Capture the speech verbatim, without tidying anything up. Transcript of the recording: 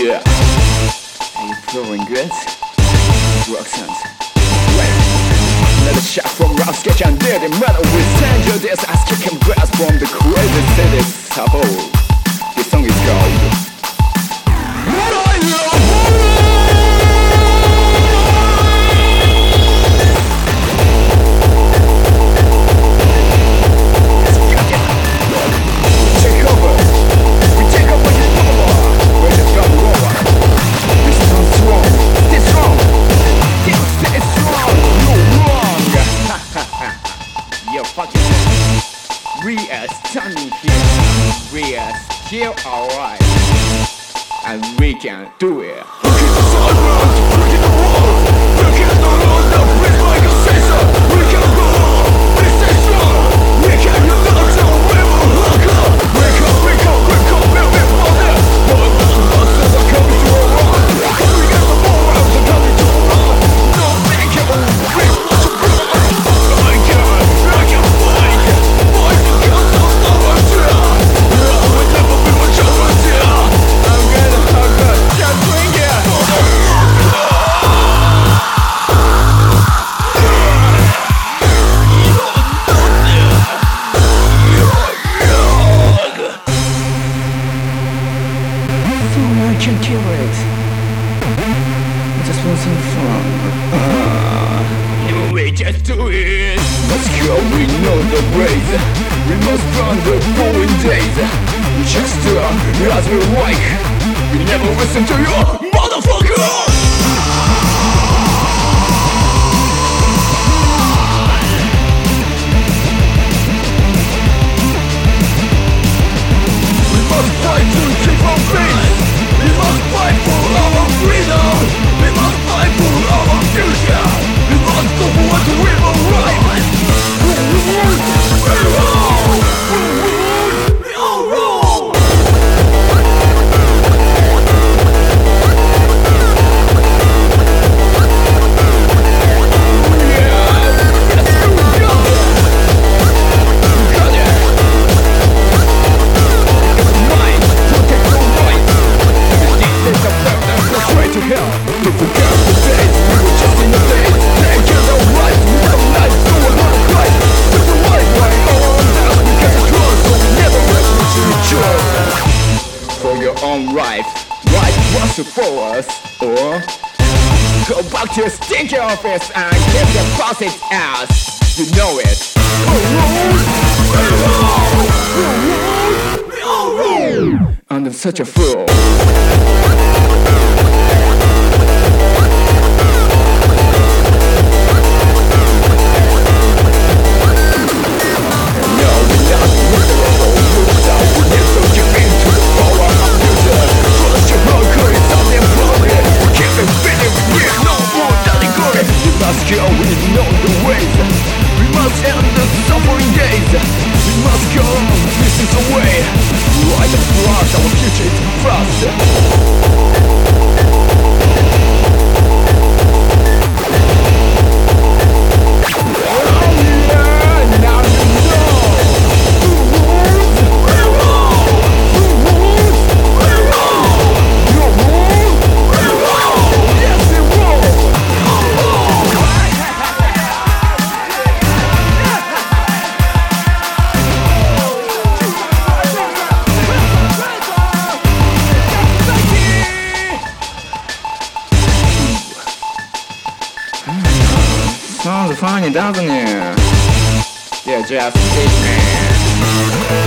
Yeah. Are you feeling good? Roxanne. Wait. Another shot from Rough Sketch and did it matter with Sanjo. This ass kicking brass from the crazy city Sabo. This song is called standing here, we are still alright, and we can do it. Look at the sun rise, look at the wall, look at the Lord that breathes like a scissor. We can go, we stay strong, we can use the town, we will lock up. Wake up, wake up, wake up, baby, for this. All of the losses are coming to a run. We got the more rounds are coming to a run. No, thank you, we want to run. I can, I can fight, fight the guns of the can kill it. I just want some fun. Uh, we just do it. Let's go, we know the race. We must run the following days. Just uh, as we like. We never listen to you, motherfucker. We must fight to keep our faith. We must fight for our freedom. We must fight for our future. We must go forward to win our rights. We roll, we roll, we all roll. Yeah, let's go, go. Got it. It's mine. Protect your rights. There's a fact that goes straight to hell. Don't forget the days we were just in the days. Take care of our lives, we have life, so we're not a Christ. There's a life right all around us. We get the trust, so we never let you to each other. For your own life, life was for us, or go back to your stinky office and get the faucet ass. You know it. And I'm such a fool. Let's go, we know the ways. We must end the suffering days. We must go, this is the way. Light the flash, our future is fast. Sounds funny, doesn't it? Yeah, just it, man.